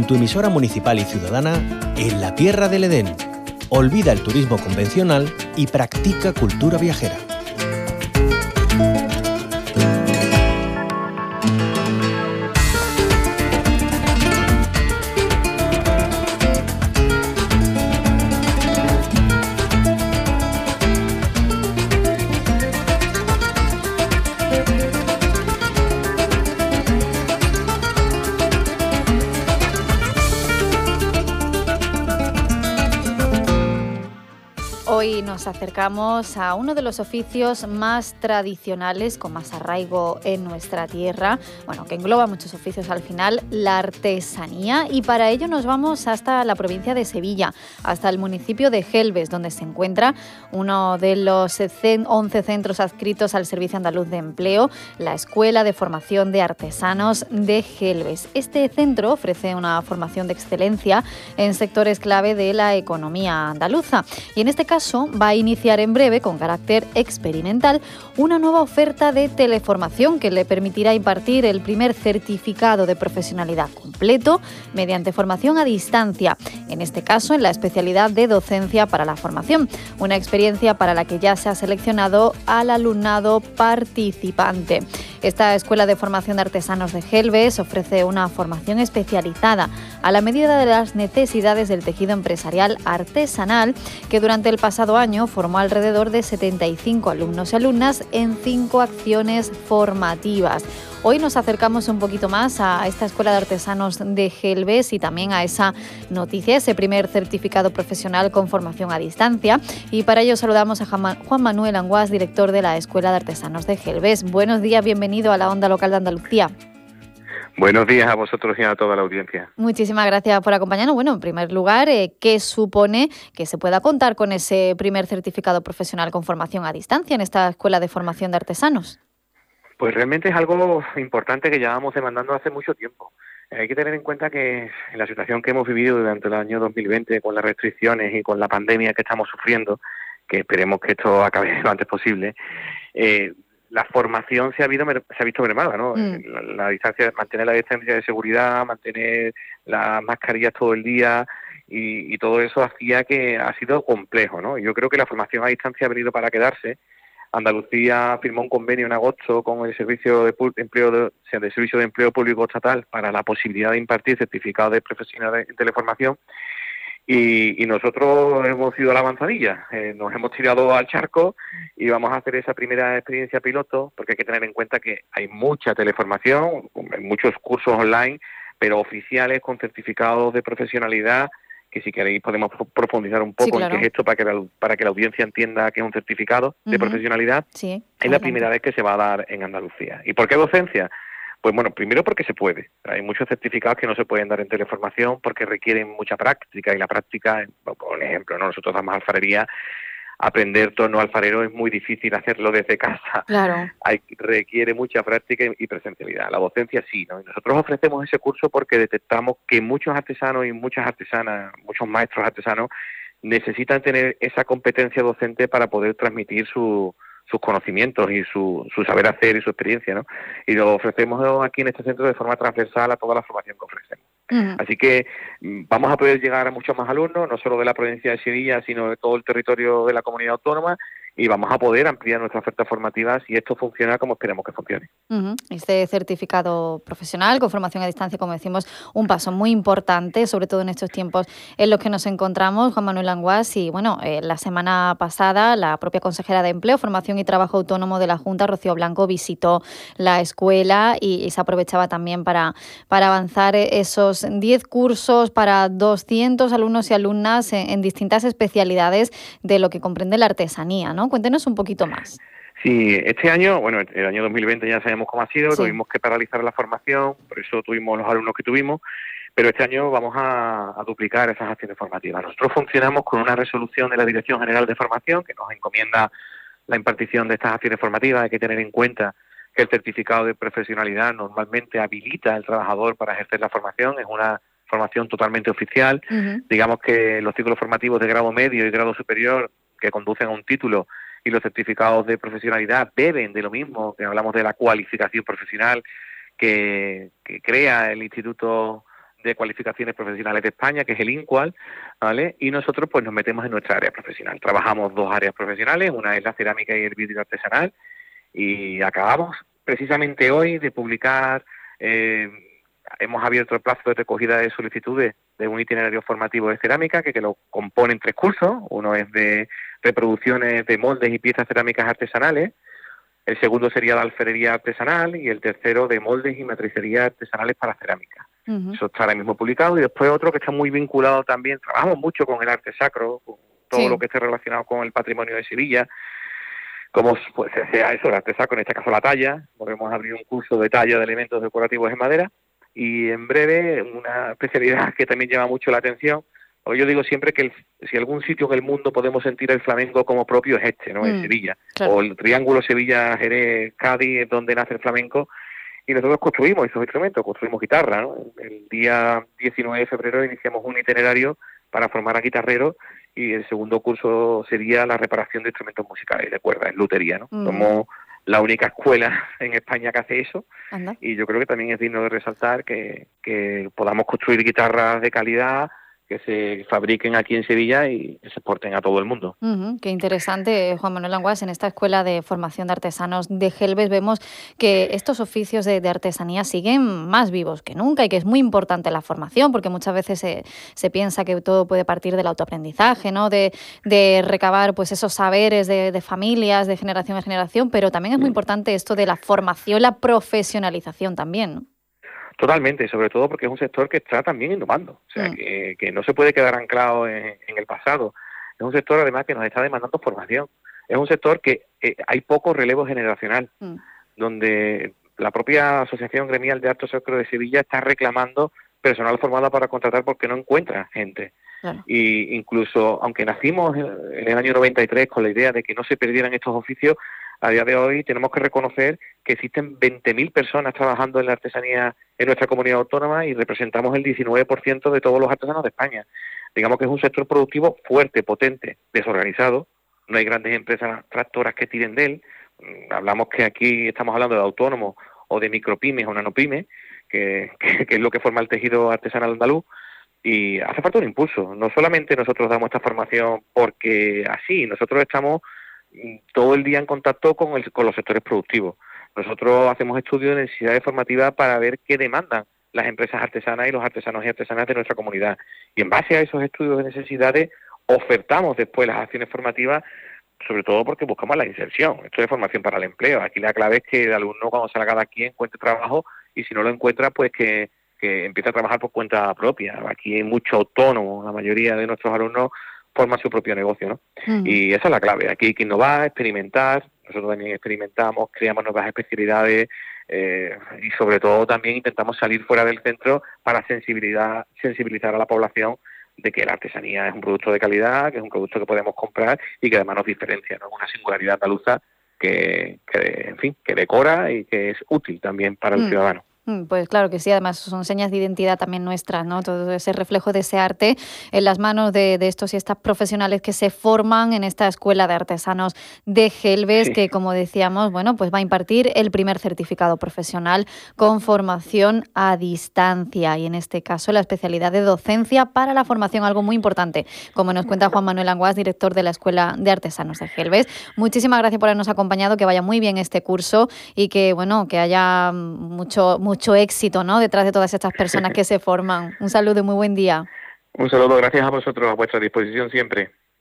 en tu emisora municipal y ciudadana, en la Tierra del Edén. Olvida el turismo convencional y practica cultura viajera. Hoy nos acercamos a uno de los oficios más tradicionales, con más arraigo en nuestra tierra, bueno, que engloba muchos oficios al final, la artesanía, y para ello nos vamos hasta la provincia de Sevilla, hasta el municipio de Gelbes, donde se encuentra uno de los 11 centros adscritos al Servicio Andaluz de Empleo, la Escuela de Formación de Artesanos de Gelbes. Este centro ofrece una formación de excelencia en sectores clave de la economía andaluza, y en este caso va a iniciar en breve, con carácter experimental, una nueva oferta de teleformación que le permitirá impartir el primer certificado de profesionalidad completo mediante formación a distancia, en este caso en la especialidad de docencia para la formación, una experiencia para la que ya se ha seleccionado al alumnado participante. Esta Escuela de Formación de Artesanos de Gelbes ofrece una formación especializada a la medida de las necesidades del tejido empresarial artesanal, que durante el pasado año formó alrededor de 75 alumnos y alumnas en 5 acciones formativas. Hoy nos acercamos un poquito más a esta Escuela de Artesanos de Gelbes y también a esa noticia, ese primer certificado profesional con formación a distancia. Y para ello saludamos a Juan Manuel Anguas, director de la Escuela de Artesanos de Gelbes. Buenos días, bienvenido a la Onda Local de Andalucía. Buenos días a vosotros y a toda la audiencia. Muchísimas gracias por acompañarnos. Bueno, en primer lugar, ¿qué supone que se pueda contar con ese primer certificado profesional con formación a distancia en esta Escuela de Formación de Artesanos? Pues realmente es algo importante que llevamos demandando hace mucho tiempo. Hay que tener en cuenta que en la situación que hemos vivido durante el año 2020, con las restricciones y con la pandemia que estamos sufriendo, que esperemos que esto acabe lo antes posible, la formación se ha visto mermada, ¿no? La distancia, mantener la distancia de seguridad, mantener las mascarillas todo el día y todo eso hacía que ha sido complejo, ¿no? Yo creo que la formación a distancia ha venido para quedarse. Andalucía firmó un convenio en agosto con el Servicio de Empleo Público Estatal para la posibilidad de impartir certificados de profesionales en teleformación. Y nosotros hemos sido la avanzadilla, nos hemos tirado al charco y vamos a hacer esa primera experiencia piloto, porque hay que tener en cuenta que hay mucha teleformación, muchos cursos online, pero oficiales con certificados de profesionalidad, que si queréis podemos profundizar un poco, sí, claro, en qué es esto para que la audiencia entienda que es un certificado de profesionalidad. Sí, es la primera vez que se va a dar en Andalucía. ¿Y por qué docencia? Pues bueno, primero porque se puede. Hay muchos certificados que no se pueden dar en teleformación porque requieren mucha práctica, y la práctica, por ejemplo, ¿no? Nosotros damos alfarería, aprender torno alfarero es muy difícil hacerlo desde casa. Claro. Requiere mucha práctica y presencialidad. La docencia sí, ¿no? Y nosotros ofrecemos ese curso porque detectamos que muchos artesanos y muchas artesanas, muchos maestros artesanos, necesitan tener esa competencia docente para poder transmitir sus conocimientos y su saber hacer y su experiencia, ¿no? Y lo ofrecemos aquí en este centro de forma transversal a toda la formación que ofrecemos. Así que vamos a poder llegar a muchos más alumnos, no solo de la provincia de Sevilla, sino de todo el territorio de la comunidad autónoma, y vamos a poder ampliar nuestra oferta formativa si esto funciona como esperemos que funcione. Este certificado profesional con formación a distancia, como decimos, un paso muy importante, sobre todo en estos tiempos en los que nos encontramos, Juan Manuel Anguas. Y bueno, la semana pasada la propia consejera de Empleo, Formación y Trabajo Autónomo de la Junta, Rocío Blanco, visitó la escuela y se aprovechaba también para avanzar esos 10 cursos para 200 alumnos y alumnas en distintas especialidades de lo que comprende la artesanía, ¿no? Cuéntenos un poquito más. Sí, este año, bueno, el año 2020 ya sabemos cómo ha sido, sí, tuvimos que paralizar la formación, por eso tuvimos los alumnos que tuvimos, pero este año vamos a duplicar esas acciones formativas. Nosotros funcionamos con una resolución de la Dirección General de Formación que nos encomienda la impartición de estas acciones formativas. Hay que tener en cuenta que el certificado de profesionalidad normalmente habilita al trabajador para ejercer la formación, es una formación totalmente oficial. Digamos que los ciclos formativos de grado medio y grado superior que conducen a un título y los certificados de profesionalidad beben de lo mismo, que hablamos de la cualificación profesional que crea el Instituto de Cualificaciones Profesionales de España, que es el INCUAL, ¿vale? Y nosotros pues nos metemos en nuestra área profesional. Trabajamos 2 áreas profesionales, una es la cerámica y el vidrio artesanal, y acabamos precisamente hoy de publicar, hemos abierto el plazo de recogida de solicitudes de un itinerario formativo de cerámica que lo componen 3 cursos. Uno es de reproducciones de moldes y piezas cerámicas artesanales, el segundo sería de alfarería artesanal y el tercero de moldes y matricería artesanales para cerámica. Eso está ahora mismo publicado, y después otro que está muy vinculado también, trabajamos mucho con el arte sacro, con todo lo que esté relacionado con el patrimonio de Sevilla, como pues sea eso, el arte sacro, en este caso la talla. Podemos abrir un curso de talla de elementos decorativos en madera, y en breve una especialidad que también llama mucho la atención. Porque yo digo siempre que si algún sitio en el mundo podemos sentir el flamenco como propio es este, ¿no? En Sevilla. Claro. O el triángulo Sevilla, Jerez, Cádiz, es donde nace el flamenco. Y nosotros construimos esos instrumentos, construimos guitarra, ¿no? El día 19 de febrero iniciamos un itinerario para formar a guitarreros, y el segundo curso sería la reparación de instrumentos musicales de cuerda, en lutería, ¿no? Somos la única escuela en España que hace eso. Anda. Y yo creo que también es digno de resaltar que podamos construir guitarras de calidad, que se fabriquen aquí en Sevilla y que se exporten a todo el mundo. Qué interesante, Juan Manuel Anguas. En esta Escuela de Formación de Artesanos de Gelbes vemos que estos oficios de artesanía siguen más vivos que nunca, y que es muy importante la formación, porque muchas veces se piensa que todo puede partir del autoaprendizaje, ¿no? De recabar pues esos saberes de familias, de generación en generación, pero también es muy importante esto de la formación, la profesionalización también, ¿no? Totalmente, sobre todo porque es un sector que está también innovando, o sea, que no se puede quedar anclado en el pasado. Es un sector además que nos está demandando formación. Es un sector que hay poco relevo generacional, donde la propia Asociación Gremial de Arte Sacro de Sevilla está reclamando personal formado para contratar porque no encuentra gente. Claro. Y incluso, aunque nacimos en el año 93 con la idea de que no se perdieran estos oficios, a día de hoy tenemos que reconocer que existen 20.000 personas trabajando en la artesanía en nuestra comunidad autónoma, y representamos el 19% de todos los artesanos de España. Digamos que es un sector productivo fuerte, potente, desorganizado. No hay grandes empresas tractoras que tiren de él. Hablamos que aquí estamos hablando de autónomos o de micropymes o nanopymes, que es lo que forma el tejido artesanal andaluz. Y hace falta un impulso. No solamente nosotros damos esta formación porque así, nosotros estamos todo el día en contacto con los sectores productivos. Nosotros hacemos estudios de necesidades formativas para ver qué demandan las empresas artesanas y los artesanos y artesanas de nuestra comunidad. Y en base a esos estudios de necesidades ofertamos después las acciones formativas, sobre todo porque buscamos la inserción. Esto es formación para el empleo. Aquí la clave es que el alumno, cuando salga de aquí, encuentre trabajo, y si no lo encuentra, pues que empiece a trabajar por cuenta propia. Aquí hay mucho autónomo. La mayoría de nuestros alumnos forma su propio negocio, ¿no? Y esa es la clave. Aquí hay que innovar, experimentar. Nosotros también experimentamos, creamos nuevas especialidades, y sobre todo también intentamos salir fuera del centro para sensibilizar a la población de que la artesanía es un producto de calidad, que es un producto que podemos comprar y que además nos diferencia, ¿no? Una singularidad andaluza que decora y que es útil también para el ciudadano. Pues claro que sí, además son señas de identidad también nuestras, ¿no? Todo ese reflejo de ese arte en las manos de estos y estas profesionales que se forman en esta Escuela de Artesanos de Gelbes, que, como decíamos, bueno, pues va a impartir el primer certificado profesional con formación a distancia, y en este caso la especialidad de docencia para la formación, algo muy importante, como nos cuenta Juan Manuel Anguas, director de la Escuela de Artesanos de Gelbes. Muchísimas gracias por habernos acompañado, que vaya muy bien este curso y que, bueno, que haya mucho éxito, ¿no?, detrás de todas estas personas que se forman. Un saludo y muy buen día. Un saludo, gracias a vosotros, a vuestra disposición siempre.